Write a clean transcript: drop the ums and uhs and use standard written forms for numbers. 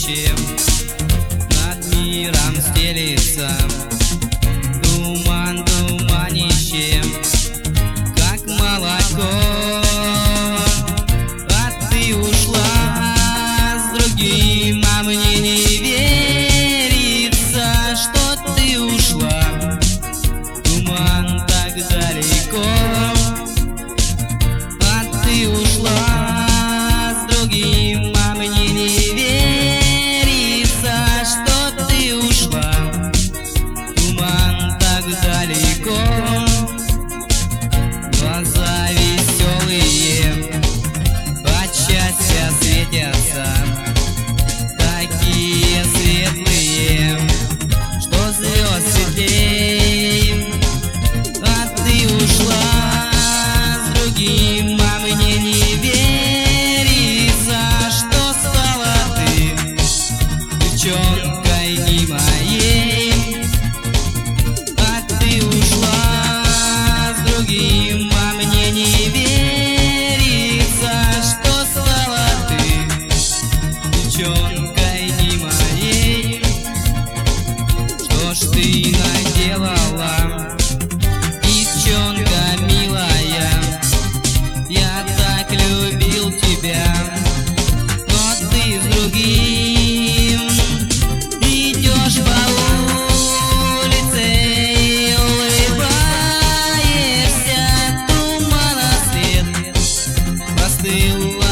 туманище над миром стелится. Туман, туманище, как молоко. А ты ушла с другим, а мне не верится, что ты ушла. Туман так далеко. А ты ушла с другим, а мне не верится, что ты ушла. Туман так далеко. Глаза веселые от счастья светятся, такие светлые, что звезд светлей. А ты ушла с другим, а мне не верится, что стала ты девчонкой не моей. А ты ушла с другим, а мне не верится, что стала ты девчонкой не моей. Что ж ты наделала, девчонка милая? Я так любил тебя, но ты с другим идешь по улице и улыбаешься. Тумана свет постыл.